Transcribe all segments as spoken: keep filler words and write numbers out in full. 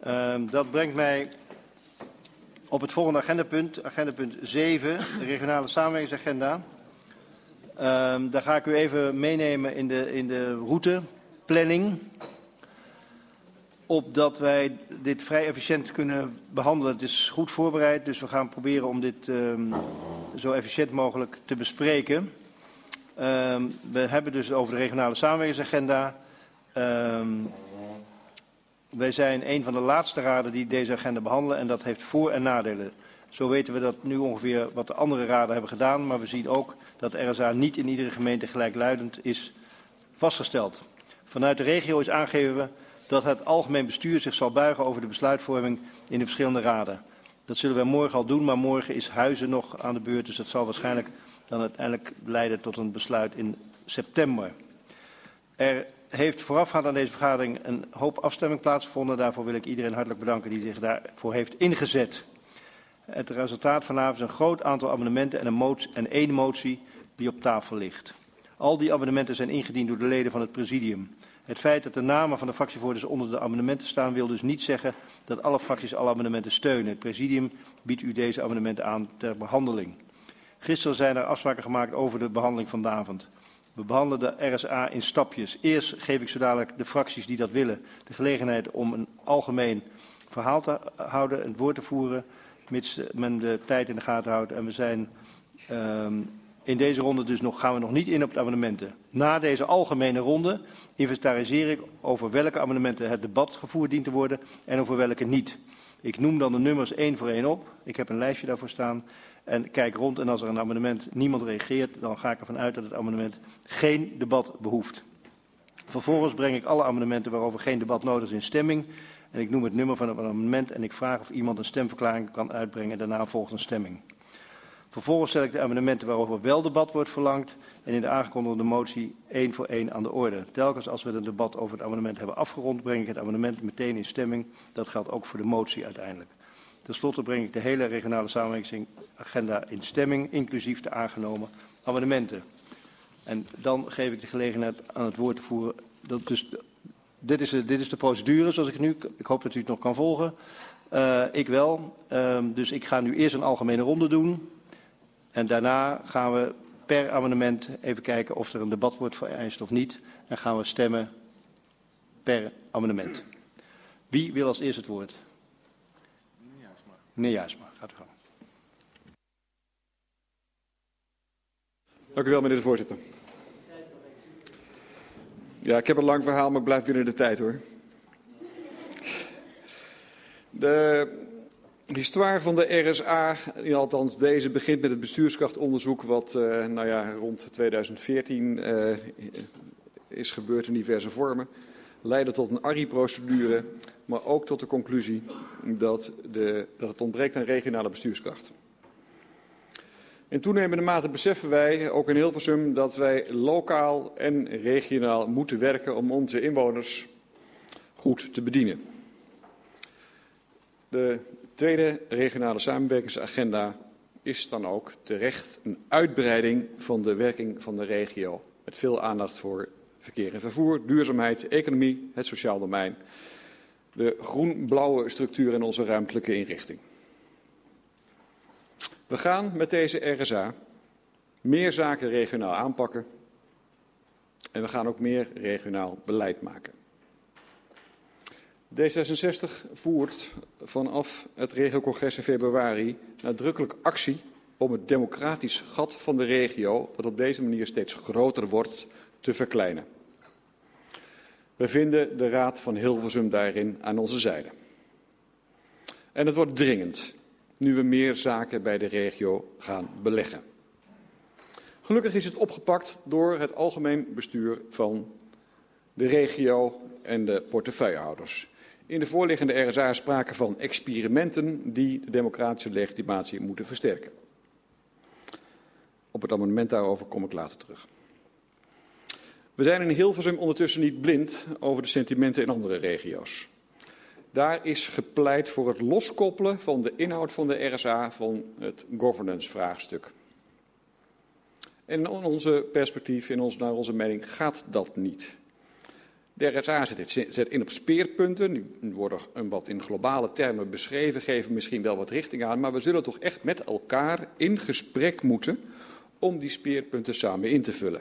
Uh, dat brengt mij op het volgende agendapunt, agendapunt zeven, de regionale samenwerkingsagenda. Uh, daar ga ik u even meenemen in de, in de routeplanning. Opdat wij dit vrij efficiënt kunnen behandelen. Het is goed voorbereid, dus we gaan proberen om dit uh, zo efficiënt mogelijk te bespreken. Uh, we hebben dus over de regionale samenwerkingsagenda. Uh, wij zijn een van de laatste raden die deze agenda behandelen en dat heeft voor- en nadelen. Zo weten we dat nu ongeveer wat de andere raden hebben gedaan, maar we zien ook dat de R S A niet in iedere gemeente gelijkluidend is vastgesteld. Vanuit de regio is aangegeven dat het algemeen bestuur zich zal buigen over de besluitvorming in de verschillende raden. Dat zullen wij morgen al doen, maar morgen is Huizen nog aan de beurt, dus dat zal waarschijnlijk dan uiteindelijk leiden tot een besluit in september. Er heeft voorafgaand aan deze vergadering een hoop afstemming plaatsgevonden. Daarvoor wil ik iedereen hartelijk bedanken die zich daarvoor heeft ingezet. Het resultaat vanavond is een groot aantal amendementen en, een motie, en één motie die op tafel ligt. Al die amendementen zijn ingediend door de leden van het presidium. Het feit dat de namen van de fractievoorzitters onder de amendementen staan wil dus niet zeggen dat alle fracties alle amendementen steunen. Het presidium biedt u deze amendementen aan ter behandeling. Gisteren zijn er afspraken gemaakt over de behandeling vanavond. We behandelen de R S A in stapjes. Eerst geef ik zo dadelijk de fracties die dat willen de gelegenheid om een algemeen verhaal te houden, het woord te voeren, mits men de tijd in de gaten houdt. En we zijn um, in deze ronde dus nog, gaan we nog niet in op de amendementen. Na deze algemene ronde inventariseer ik over welke amendementen het debat gevoerd dient te worden en over welke niet. Ik noem dan de nummers één voor één op. Ik heb een lijstje daarvoor staan. En kijk rond en als er een amendement niemand reageert, dan ga ik ervan uit dat het amendement geen debat behoeft. Vervolgens breng ik alle amendementen waarover geen debat nodig is in stemming. En ik noem het nummer van het amendement en ik vraag of iemand een stemverklaring kan uitbrengen en daarna volgt een stemming. Vervolgens stel ik de amendementen waarover wel debat wordt verlangd en in de aangekondigde motie één voor één aan de orde. Telkens als we het debat over het amendement hebben afgerond, breng ik het amendement meteen in stemming. Dat geldt ook voor de motie uiteindelijk. Ten slotte breng ik de hele regionale samenwerkingsagenda in stemming, inclusief de aangenomen amendementen. En dan geef ik de gelegenheid aan het woord te voeren. Dat dus, dit, is de, dit is de procedure zoals ik nu, ik hoop dat u het nog kan volgen. Uh, ik wel, uh, dus ik ga nu eerst een algemene ronde doen. En daarna gaan we per amendement even kijken of er een debat wordt vereist of niet. En gaan we stemmen per amendement. Wie wil als eerst het woord? Meneer Juisma, gaat u gang. Dank u wel, meneer de voorzitter. Ja, ik heb een lang verhaal, maar ik blijf binnen de tijd, hoor. De histoire van de R S A, althans deze, begint met het bestuurskrachtonderzoek wat uh, nou ja, rond tweeduizend veertien uh, is gebeurd in diverse vormen. Leidde tot een A R I-procedure, maar ook tot de conclusie dat, de, dat het ontbreekt aan regionale bestuurskracht. In toenemende mate beseffen wij, ook in Hilversum, dat wij lokaal en regionaal moeten werken om onze inwoners goed te bedienen. De tweede regionale samenwerkingsagenda is dan ook terecht een uitbreiding van de werking van de regio. Met veel aandacht voor verkeer en vervoer, duurzaamheid, economie, het sociaal domein. De groen-blauwe structuur in onze ruimtelijke inrichting. We gaan met deze R S A meer zaken regionaal aanpakken en we gaan ook meer regionaal beleid maken. D zesenzestig voert vanaf het regiocongres in februari nadrukkelijk actie om het democratisch gat van de regio, dat op deze manier steeds groter wordt, te verkleinen. We vinden de Raad van Hilversum daarin aan onze zijde. En het wordt dringend, nu we meer zaken bij de regio gaan beleggen. Gelukkig is het opgepakt door het algemeen bestuur van de regio en de portefeuillehouders. In de voorliggende R S A is sprake van experimenten die de democratische legitimatie moeten versterken. Op het amendement daarover kom ik later terug. We zijn in Hilversum ondertussen niet blind over de sentimenten in andere regio's. Daar is gepleit voor het loskoppelen van de inhoud van de R S A van het governance-vraagstuk. En in onze perspectief, in ons, naar onze mening, gaat dat niet. De R S A zet, zet in op speerpunten, die worden een wat in globale termen beschreven, geven misschien wel wat richting aan, maar we zullen toch echt met elkaar in gesprek moeten om die speerpunten samen in te vullen.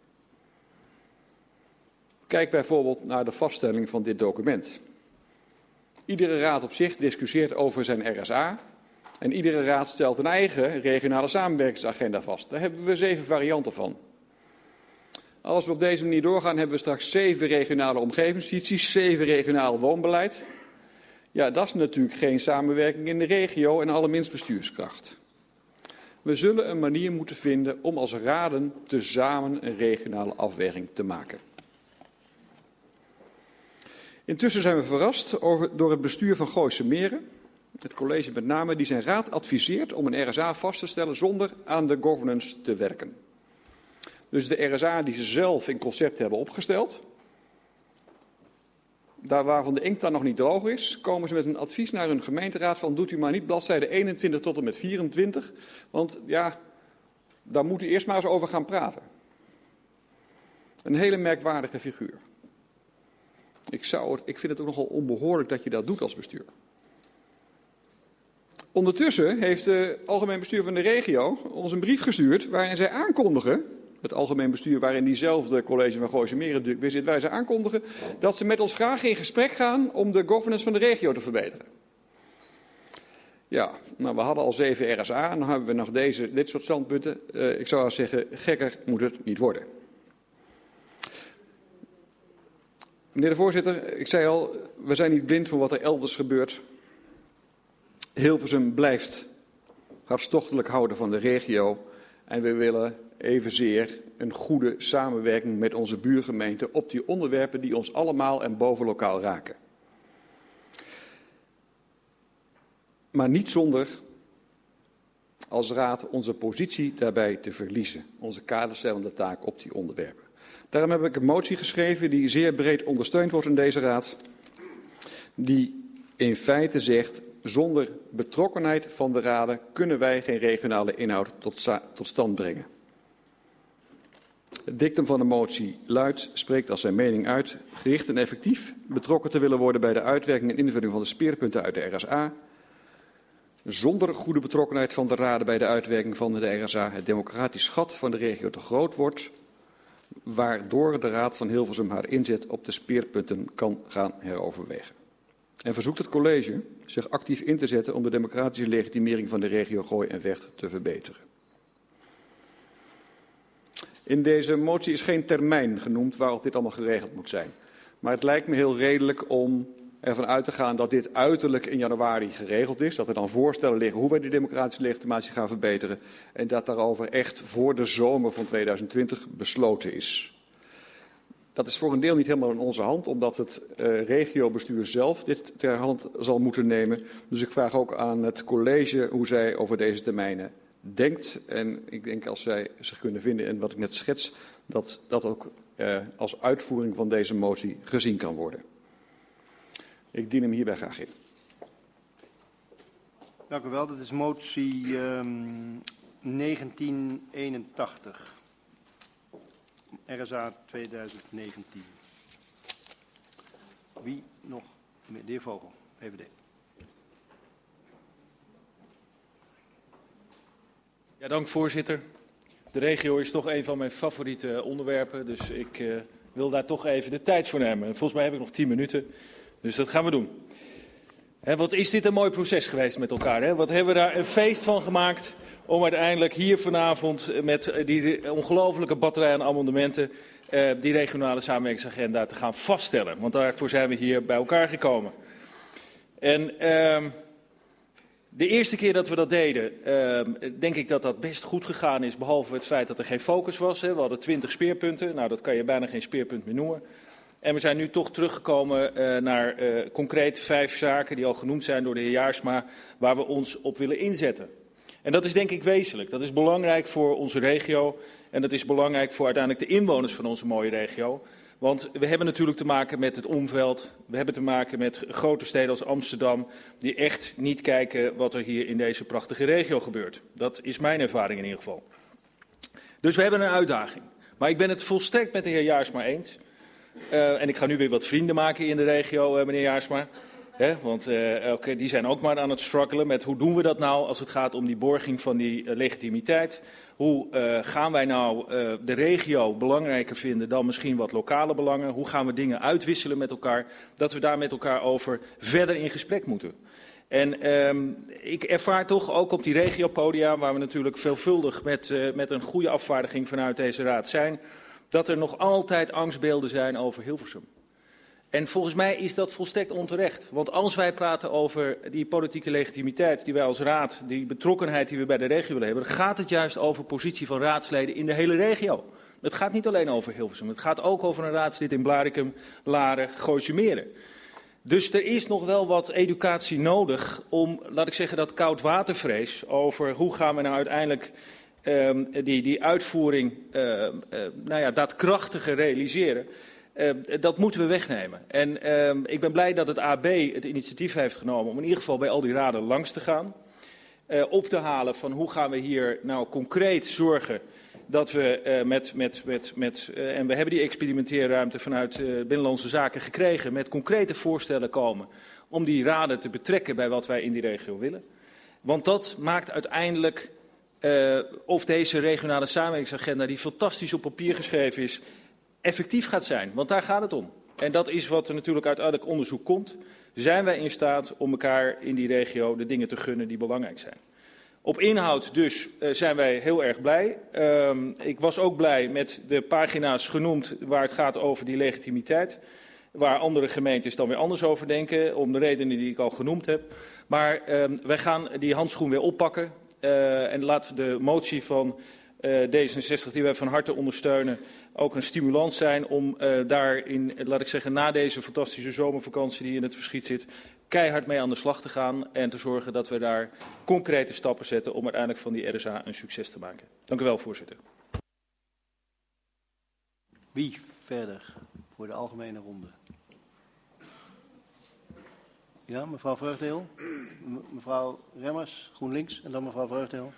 Kijk bijvoorbeeld naar de vaststelling van dit document. Iedere raad op zich discussieert over zijn R S A en iedere raad stelt een eigen regionale samenwerkingsagenda vast. Daar hebben we zeven varianten van. Als we op deze manier doorgaan, hebben we straks zeven regionale omgevingsvisies, zeven regionaal woonbeleid. Ja, dat is natuurlijk geen samenwerking in de regio en allerminst bestuurskracht. We zullen een manier moeten vinden om als raden tezamen een regionale afweging te maken. Intussen zijn we verrast over, door het bestuur van Gooise Meren, het college met name, die zijn raad adviseert om een R S A vast te stellen zonder aan de governance te werken. Dus de R S A die ze zelf in concept hebben opgesteld, daar waarvan de inkt dan nog niet droog is, komen ze met een advies naar hun gemeenteraad van doet u maar niet bladzijde eenentwintig tot en met vierentwintig, want ja, daar moet u eerst maar eens over gaan praten. Een hele merkwaardige figuur. Ik, zou het, ik vind het ook nogal onbehoorlijk dat je dat doet als bestuur. Ondertussen heeft het algemeen bestuur van de regio ons een brief gestuurd waarin zij aankondigen, het algemeen bestuur waarin diezelfde college van Gooise Meren weer zit, wij ze aankondigen dat ze met ons graag in gesprek gaan om de governance van de regio te verbeteren. Ja, nou we hadden al zeven R S A en dan hebben we nog deze, dit soort standpunten. Uh, ik zou wel zeggen, gekker moet het niet worden. Meneer de voorzitter, ik zei al, we zijn niet blind voor wat er elders gebeurt. Hilversum blijft hartstochtelijk houden van de regio en we willen evenzeer een goede samenwerking met onze buurgemeenten op die onderwerpen die ons allemaal en bovenlokaal raken. Maar niet zonder als raad onze positie daarbij te verliezen, onze kaderstellende taak op die onderwerpen. Daarom heb ik een motie geschreven die zeer breed ondersteund wordt in deze raad, die in feite zegt, zonder betrokkenheid van de raden kunnen wij geen regionale inhoud tot, tot stand brengen. Het dictum van de motie luidt, spreekt als zijn mening uit, gericht en effectief betrokken te willen worden bij de uitwerking en invulling van de speerpunten uit de R S A, zonder goede betrokkenheid van de raden bij de uitwerking van de R S A het democratisch gat van de regio te groot wordt, waardoor de Raad van Hilversum haar inzet op de speerpunten kan gaan heroverwegen. En verzoekt het college zich actief in te zetten om de democratische legitimering van de regio Gooi en Vecht te verbeteren. In deze motie is geen termijn genoemd waarop dit allemaal geregeld moet zijn. Maar het lijkt me heel redelijk om ervan uit te gaan dat dit uiterlijk in januari geregeld is. Dat er dan voorstellen liggen hoe wij die democratische legitimatie gaan verbeteren. En dat daarover echt voor de zomer van tweeduizend twintig besloten is. Dat is voor een deel niet helemaal in onze hand, omdat het uh, regiobestuur zelf dit ter hand zal moeten nemen. Dus ik vraag ook aan het college hoe zij over deze termijnen denkt. En ik denk als zij zich kunnen vinden in wat ik net schets, dat dat ook uh, als uitvoering van deze motie gezien kan worden. Ik dien hem hierbij graag in. Dank u wel. Dat is motie um, negentien eenentachtig. R S A tweeduizend negentien. Wie nog? De heer Vogel, V V D. Ja, dank voorzitter. De regio is toch een van mijn favoriete onderwerpen, dus ik uh, wil daar toch even de tijd voor nemen. Volgens mij heb ik nog tien minuten, dus dat gaan we doen. Hè, wat is dit een mooi proces geweest met elkaar, hè? Wat hebben we daar een feest van gemaakt om uiteindelijk hier vanavond met die ongelofelijke batterij aan amendementen uh, die regionale samenwerkingsagenda te gaan vaststellen. Want daarvoor zijn we hier bij elkaar gekomen. En uh, de eerste keer dat we dat deden, uh, denk ik dat dat best goed gegaan is, behalve het feit dat er geen focus was. Hè. We hadden twintig speerpunten, nou dat kan je bijna geen speerpunt meer noemen. En we zijn nu toch teruggekomen uh, naar uh, concreet vijf zaken die al genoemd zijn door de heer Jaarsma, waar we ons op willen inzetten. En dat is denk ik wezenlijk. Dat is belangrijk voor onze regio en dat is belangrijk voor uiteindelijk de inwoners van onze mooie regio. Want we hebben natuurlijk te maken met het omveld, we hebben te maken met grote steden als Amsterdam, die echt niet kijken wat er hier in deze prachtige regio gebeurt. Dat is mijn ervaring in ieder geval. Dus we hebben een uitdaging. Maar ik ben het volstrekt met de heer Jaarsma eens. Uh, en ik ga nu weer wat vrienden maken in de regio, uh, meneer Jaarsma. He, want uh, okay, die zijn ook maar aan het struggelen met hoe doen we dat nou als het gaat om die borging van die uh, legitimiteit. Hoe uh, gaan wij nou uh, de regio belangrijker vinden dan misschien wat lokale belangen? Hoe gaan we dingen uitwisselen met elkaar? Dat we daar met elkaar over verder in gesprek moeten. En um, ik ervaar toch ook op die regiopodia, waar we natuurlijk veelvuldig met, uh, met een goede afvaardiging vanuit deze raad zijn, dat er nog altijd angstbeelden zijn over Hilversum. En volgens mij is dat volstrekt onterecht. Want als wij praten over die politieke legitimiteit die wij als raad, die betrokkenheid die we bij de regio willen hebben, dan gaat het juist over positie van raadsleden in de hele regio. Het gaat niet alleen over Hilversum, het gaat ook over een raadslid in Blaricum, Laren, Gooise Meren. Dus er is nog wel wat educatie nodig om, laat ik zeggen, dat koudwatervrees over hoe gaan we nou uiteindelijk um, die, die uitvoering uh, uh, nou ja, daadkrachtiger realiseren. Uh, dat moeten we wegnemen. En uh, ik ben blij dat het A B het initiatief heeft genomen om in ieder geval bij al die raden langs te gaan. Uh, op te halen van hoe gaan we hier nou concreet zorgen dat we uh, met, met, met, met uh, en we hebben die experimenteerruimte vanuit uh, Binnenlandse Zaken gekregen, met concrete voorstellen komen om die raden te betrekken bij wat wij in die regio willen. Want dat maakt uiteindelijk uh, of deze regionale samenwerkingsagenda, die fantastisch op papier geschreven is, effectief gaat zijn. Want daar gaat het om. En dat is wat er natuurlijk uit elk onderzoek komt. Zijn wij in staat om elkaar in die regio de dingen te gunnen die belangrijk zijn? Op inhoud dus uh, zijn wij heel erg blij. Uh, ik was ook blij met de pagina's genoemd waar het gaat over die legitimiteit. Waar andere gemeentes dan weer anders over denken, om de redenen die ik al genoemd heb. Maar uh, wij gaan die handschoen weer oppakken. Uh, en laten we de motie van uh, D zesenzestig, die wij van harte ondersteunen, ook een stimulans zijn om uh, daarin, laat ik zeggen, na deze fantastische zomervakantie die in het verschiet zit, keihard mee aan de slag te gaan en te zorgen dat we daar concrete stappen zetten om uiteindelijk van die R S A een succes te maken. Dank u wel, voorzitter. Wie verder voor de algemene ronde? Ja, mevrouw Vreugdeheel. Mevrouw Remmers, GroenLinks, en dan mevrouw Vreugdeheel.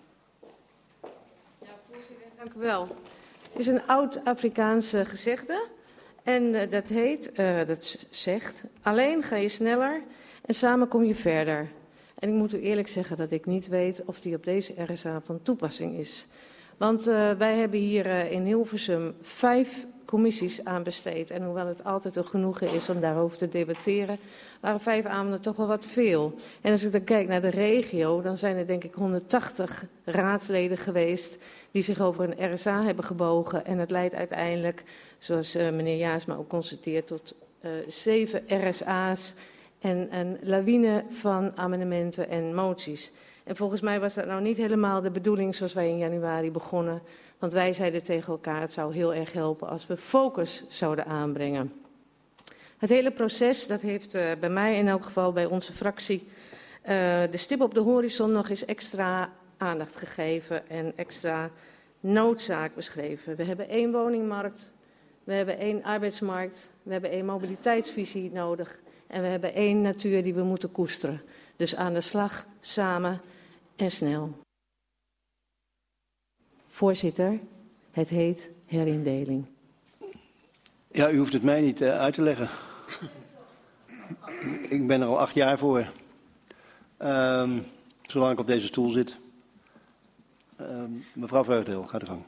Ja, voorzitter, dank u wel. Het is een oud Afrikaanse gezegde en uh, dat heet, uh, dat zegt, alleen ga je sneller en samen kom je verder. En ik moet u eerlijk zeggen dat ik niet weet of die op deze R S A van toepassing is. Want uh, wij hebben hier uh, in Hilversum vijf commissies aan besteed. En hoewel het altijd een genoegen is om daarover te debatteren, waren vijf avonden toch wel wat veel. En als ik dan kijk naar de regio, dan zijn er denk ik honderdtachtig raadsleden geweest die zich over een R S A hebben gebogen. En het leidt uiteindelijk, zoals uh, meneer Jaarsma ook constateert, tot uh, zeven R S A's en een lawine van amendementen en moties. En volgens mij was dat nou niet helemaal de bedoeling zoals wij in januari begonnen. Want wij zeiden tegen elkaar, het zou heel erg helpen als we focus zouden aanbrengen. Het hele proces, dat heeft uh, bij mij in elk geval bij onze fractie uh, de stip op de horizon nog eens extra aandacht gegeven en extra noodzaak beschreven. We hebben één woningmarkt, we hebben één arbeidsmarkt, we hebben één mobiliteitsvisie nodig en we hebben één natuur die we moeten koesteren. Dus aan de slag, samen en snel. Voorzitter, het heet herindeling. Ja, u hoeft het mij niet uh, uit te leggen. Ik ben er al acht jaar voor. Um, zolang ik op deze stoel zit. Um, mevrouw Vreugdeheel, ga de gang.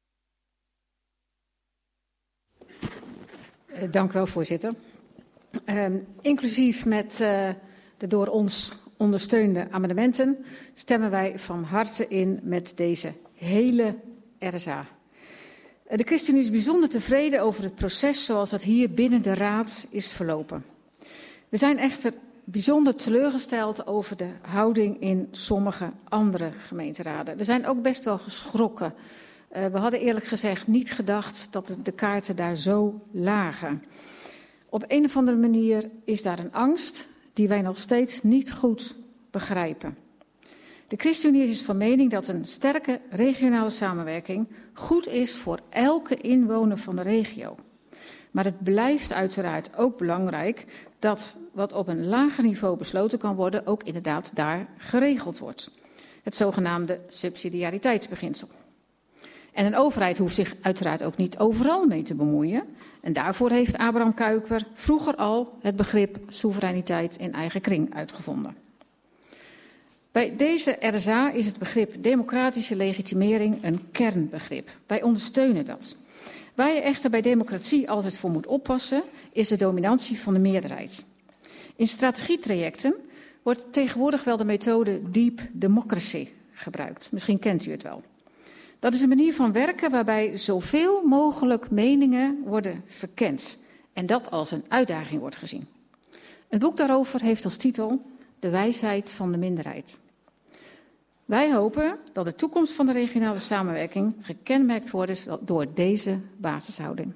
Uh, dank u wel, voorzitter. Uh, inclusief met uh, de door ons ondersteunde amendementen stemmen wij van harte in met deze hele R S A. De ChristenUnie is bijzonder tevreden over het proces zoals dat hier binnen de Raad is verlopen. We zijn echter bijzonder teleurgesteld over de houding in sommige andere gemeenteraden. We zijn ook best wel geschrokken. Uh, we hadden eerlijk gezegd niet gedacht dat de kaarten daar zo lagen. Op een of andere manier is daar een angst die wij nog steeds niet goed begrijpen. De ChristenUnie is van mening dat een sterke regionale samenwerking goed is voor elke inwoner van de regio. Maar het blijft uiteraard ook belangrijk dat wat op een lager niveau besloten kan worden ook inderdaad daar geregeld wordt. Het zogenaamde subsidiariteitsbeginsel. En een overheid hoeft zich uiteraard ook niet overal mee te bemoeien. En daarvoor heeft Abraham Kuyper vroeger al het begrip soevereiniteit in eigen kring uitgevonden. Bij deze R S A is het begrip democratische legitimering een kernbegrip. Wij ondersteunen dat. Waar je echter bij democratie altijd voor moet oppassen, is de dominantie van de meerderheid. In strategietrajecten wordt tegenwoordig wel de methode deep democracy gebruikt. Misschien kent u het wel. Dat is een manier van werken waarbij zoveel mogelijk meningen worden verkend. En dat als een uitdaging wordt gezien. Een boek daarover heeft als titel De wijsheid van de minderheid. Wij hopen dat de toekomst van de regionale samenwerking gekenmerkt wordt door deze basishouding.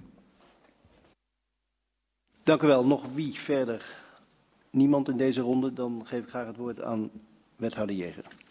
Dank u wel. Nog wie verder? Niemand in deze ronde? Dan geef ik graag het woord aan wethouder Jäger.